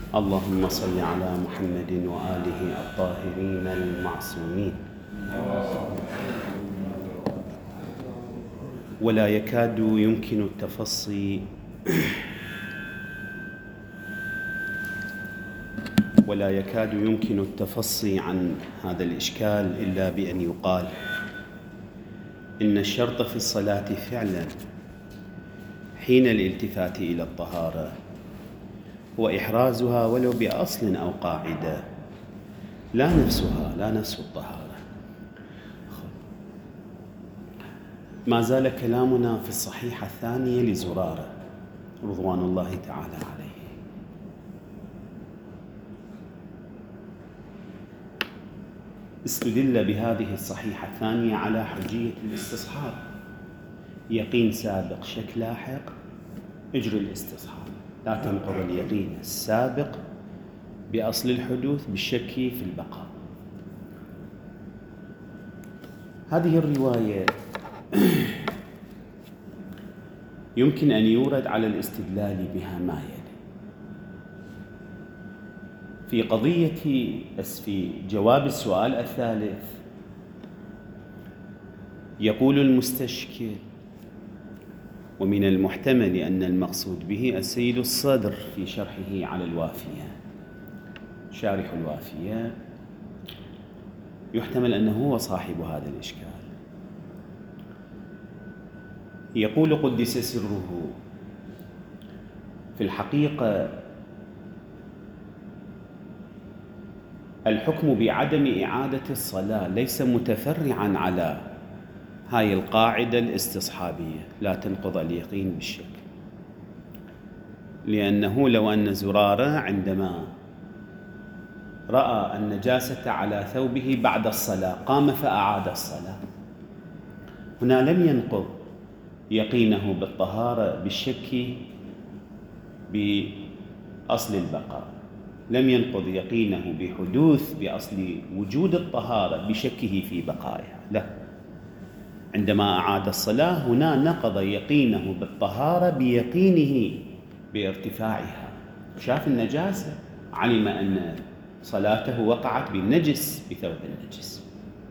اللهم صل على محمد وآله الطاهرين المعصومين. ولا يكاد يمكن التفصي عن هذا الإشكال إلا بأن يقال إن الشرط في الصلاة فعلا حين الالتفات إلى الطهارة هو إحرازها ولو بأصل أو قاعدة، لا نفس الطهارة. ما زال كلامنا في الصحيحة الثانية لزرارة رضوان الله تعالى عليه. استدل بهذه الصحيحة الثانية على حجية الاستصحاب، يقين سابق شك لاحق، اجري الاستصحاب، لا تنقض اليقين السابق بأصل الحدوث بالشك في البقاء. هذه الرواية يمكن أن يورد على الاستدلال بها ما يلي. في جواب السؤال الثالث يقول المستشكل: ومن المحتمل أن المقصود به السيد الصدر في شرحه على الوافية، شارح الوافية، يحتمل أنه هو صاحب هذا الإشكال. يقول قدس سره: في الحقيقة الحكم بعدم إعادة الصلاة ليس متفرعاً على هاي القاعدة الاستصحابية، لا تنقض اليقين بالشك، لأنه لو أن زرارة عندما رأى النجاسة على ثوبه بعد الصلاة قام فأعاد الصلاة، هنا لم ينقض يقينه بالطهارة بالشك بأصل البقاء، لم ينقض يقينه بحدوث بأصل وجود الطهارة بشكه في بقائها، لا، عندما أعاد الصلاة هنا نقض يقينه بالطهارة بيقينه بارتفاعها، شاف النجاسة، علم أن صلاته وقعت بالنجس بثوب النجس.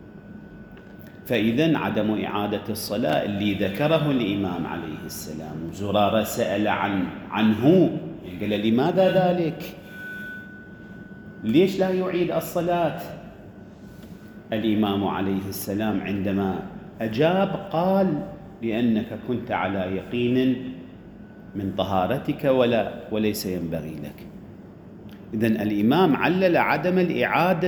فإذن عدم إعادة الصلاة اللي ذكره الإمام عليه السلام زرارة سأل عنه، قال: لماذا ذلك؟ ليش لا يعيد الصلاة؟ الإمام عليه السلام عندما أجاب قال: لأنك كنت على يقين من طهارتك وليس ينبغي لك. إذن الإمام علل عدم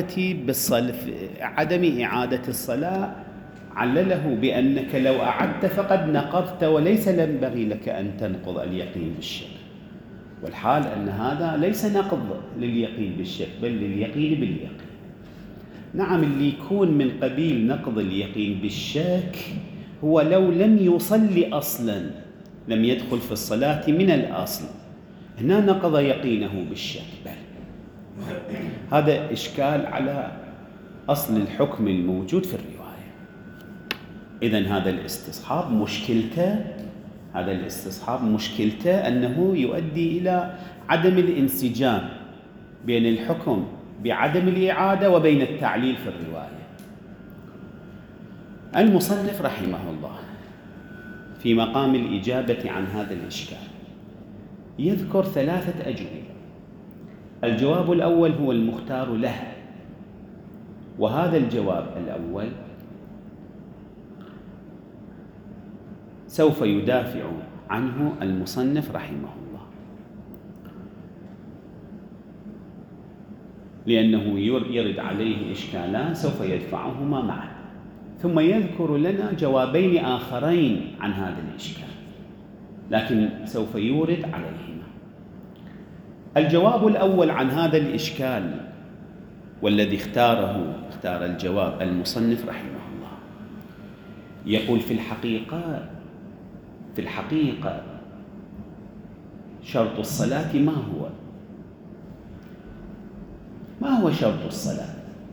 إعادة الصلاة، علله بأنك لو أعدت فقد نقضت وليس ينبغي لك أن تنقض اليقين بالشك، والحال أن هذا ليس نقض لليقين بالشك بل لليقين باليقين. نعم، اللي يكون من قبيل نقض اليقين بالشك هو لو لم يصلي أصلا، لم يدخل في الصلاة من الأصل، هنا نقض يقينه بالشك. بل هذا إشكال على أصل الحكم الموجود في الرواية. إذن هذا الاستصحاب مشكلته أنه يؤدي إلى عدم الانسجام بين الحكم بعدم الإعادة وبين التعليل في الرواية. المصنف رحمه الله في مقام الإجابة عن هذا الإشكال يذكر 3 أجوبة. الجواب الأول هو المختار له، وهذا الجواب الأول سوف يدافع عنه المصنف رحمه الله، لأنه يرد عليه إشكالان سوف يدفعهما معا، ثم يذكر لنا جوابين آخرين عن هذا الإشكال، لكن سوف يورد عليهما. الجواب الأول عن هذا الإشكال والذي اختار الجواب المصنف رحمه الله، يقول: في الحقيقة شرط الصلاة ما هو شرط الصلاة؟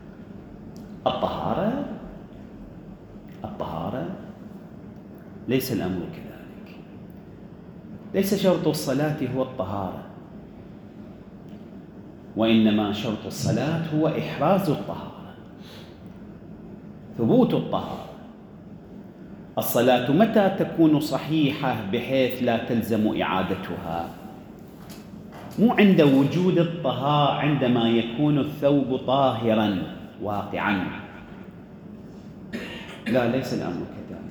الطهارة؟ ليس الأمر كذلك، ليس شرط الصلاة هو الطهارة، وإنما شرط الصلاة هو إحراز الطهارة، ثبوت الطهارة. الصلاة متى تكون صحيحة بحيث لا تلزم إعادتها؟ مو عند وجود الطهارة، عندما يكون الثوب طاهرا واقعا. لا، ليس الأمر كذلك.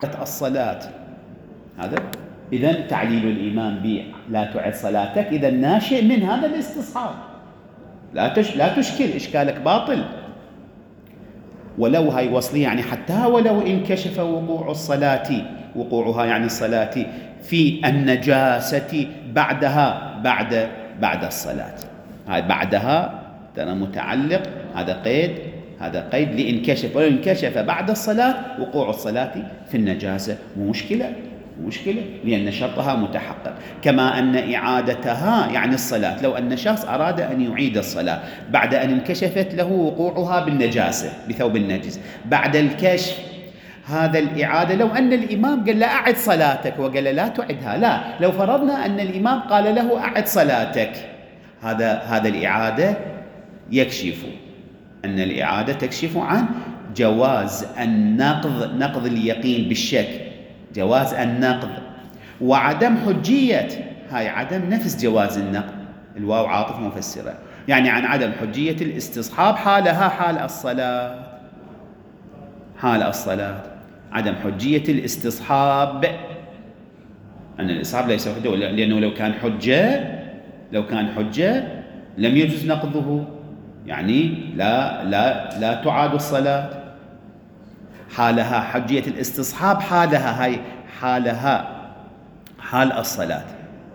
الصلاة. هذا إذن تعليل الإمام لا تعد صلاتك إذا ناشئ من هذا الاستصحاب، لا تشكل، إشكالك باطل. ولو هاي وصلية يعني حتى ولو انكشف وقوع الصلاة، وقوعها يعني الصلاة في النجاسة بعدها، بعد الصلاة. هاي بعدها ترى متعلق، هذا قيد لإنكشف، ولو انكشف بعد الصلاة وقوع الصلاة في النجاسة مو مشكلة لأن شرطها متحقق. كما أن إعادتها يعني الصلاة، لو أن شخص أراد أن يعيد الصلاة بعد أن انكشفت له وقوعها بالنجاسة بثوب النجس، بعد الكشف هذا الإعادة، لو أن الإمام قال له أعد صلاتك وقال له لا تعدها، لا، لو فرضنا أن الإمام قال له أعد صلاتك، هذا الإعادة يكشف أن الإعادة تكشف عن جواز النقض، نقض اليقين بالشك، جواز النقض، وعدم حجية، هاي عدم نفس جواز النقض، الواو عاطف مفسرة، يعني عن عدم حجية الاستصحاب حالها حال الصلاة، عدم حجية الاستصحاب، أن الاستصحاب ليس حجة، لأنه لو كان حجة لم يجوز نقضه، يعني لا تعاد الصلاة. حالها حجية الاستصحاب، حالها حال الصلاة،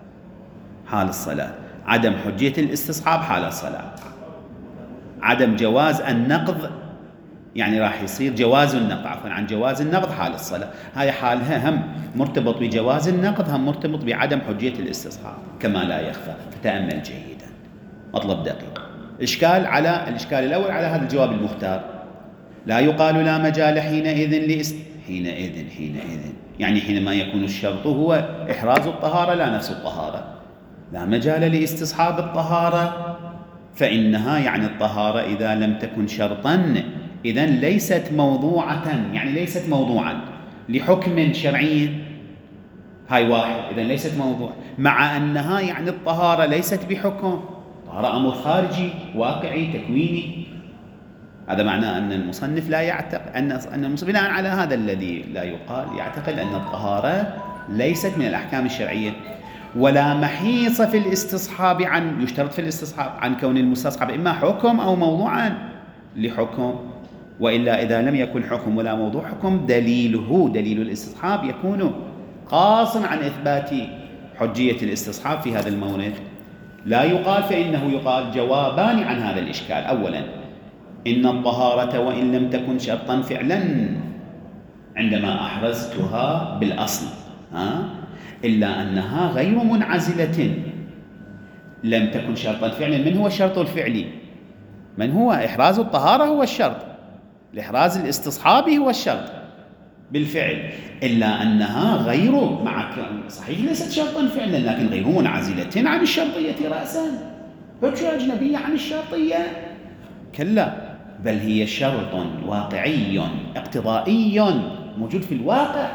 عدم حجية الاستصحاب حال الصلاة، عدم جواز النقض، يعني راح يصير جواز النقض، عفوا عن جواز النقض حال الصلاة، هاي حالها هم مرتبط بجواز النقض، هم مرتبط بعدم حجية الاستصحاب كما لا يخفى. فتأمل جيدا، مطلب دقيق. الإشكال الأول على هذا الجواب المختار، لا يقال لا مجال حينئذ يعني حينما يكون الشرط هو إحراز الطهارة لا نفس الطهارة، لا مجال لاستصحاب الطهارة، فإنها يعني الطهارة إذا لم تكن شرطا إذن ليست موضوعة، يعني ليست موضوعا لحكم شرعي، هاي واحد، إذن ليست موضوع، مع أنها يعني الطهارة ليست بحكم، طهارة أمر خارجي واقعي تكويني. هذا معناه أن المصنف لا يعتقد أن المصنف بناء على هذا الذي لا يقال يعتقد أن الطهارة ليست من الأحكام الشرعية، ولا محيص في الاستصحاب يشترط في الاستصحاب عن كون المستصحب إما حكم أو موضوعا لحكم، وإلا إذا لم يكن حكم ولا موضوع حكم دليل الاستصحاب يكون قاصا عن إثبات حجية الاستصحاب في هذا المورد. لا يقال، فإنه يقال جوابان عن هذا الإشكال. أولا، إن الطهارة وإن لم تكن شرطا فعلا عندما أحرزتها بالأصل، إلا أنها غير منعزلة، لم تكن شرطا فعلا. من هو الشرط الفعلي؟ من هو إحراز الطهارة هو الشرط، الإحراز الاستصحابي هو الشرط بالفعل، إلا أنها غير صحيح ليست شرطا فعلا لكن غير منعزلة عن الشرطية رأسا، حجة أجنبية عن الشرطية، كلا، بل هي شرط واقعي اقتضائي موجود في الواقع.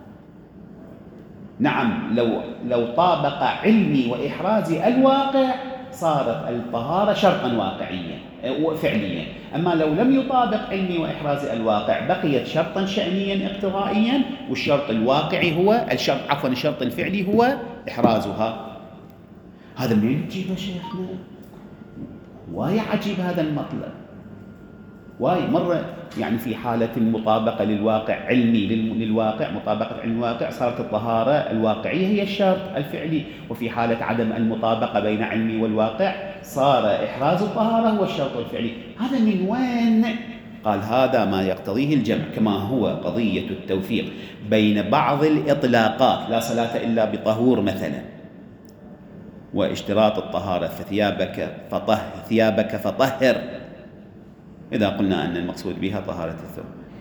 نعم، لو طابق علمي وإحرازي الواقع صارت الطهارة شرطا واقعيا وفعليا، أما لو لم يطابق علمي وإحرازي الواقع بقيت شرطا شأنيا اقتضائيا، والشرط الواقعي هو الشرط الفعلي هو إحرازها. هذا منين تجيبه شيخنا؟ واي عجيب هذا المطلب، واي مرة يعني في حالة المطابقة للواقع علمي للواقع، مطابقة علم الواقع صارت الطهارة الواقعية هي الشرط الفعلي، وفي حالة عدم المطابقة بين علمي والواقع صار إحراز الطهارة هو الشرط الفعلي. هذا من وين؟ قال هذا ما يقتضيه الجمع، كما هو قضية التوفيق بين بعض الإطلاقات، لا صلاة إلا بطهور مثلا، واشتراط الطهارة ثيابك فطهر إذا قلنا أن المقصود بها طهارة الثوب،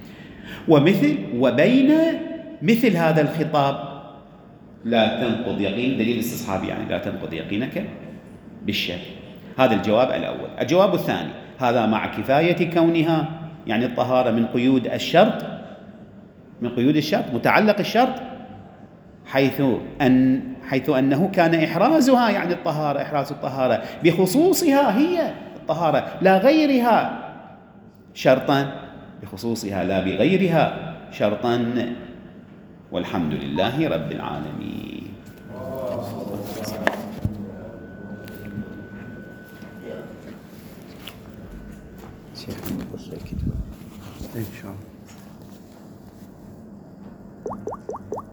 وبين مثل هذا الخطاب لا تنقض يقين، دليل استصحاب يعني لا تنقض يقينك بالشك. هذا الجواب الأول. الجواب الثاني، هذا مع كفاية كونها يعني الطهارة من قيود الشرط، متعلق الشرط، حيث أنه كان إحرازها يعني إحراز الطهارة بخصوصها هي الطهارة لا غيرها شرطا، بخصوصها لا بغيرها شرطا، والحمد لله رب العالمين. إن شاء الله.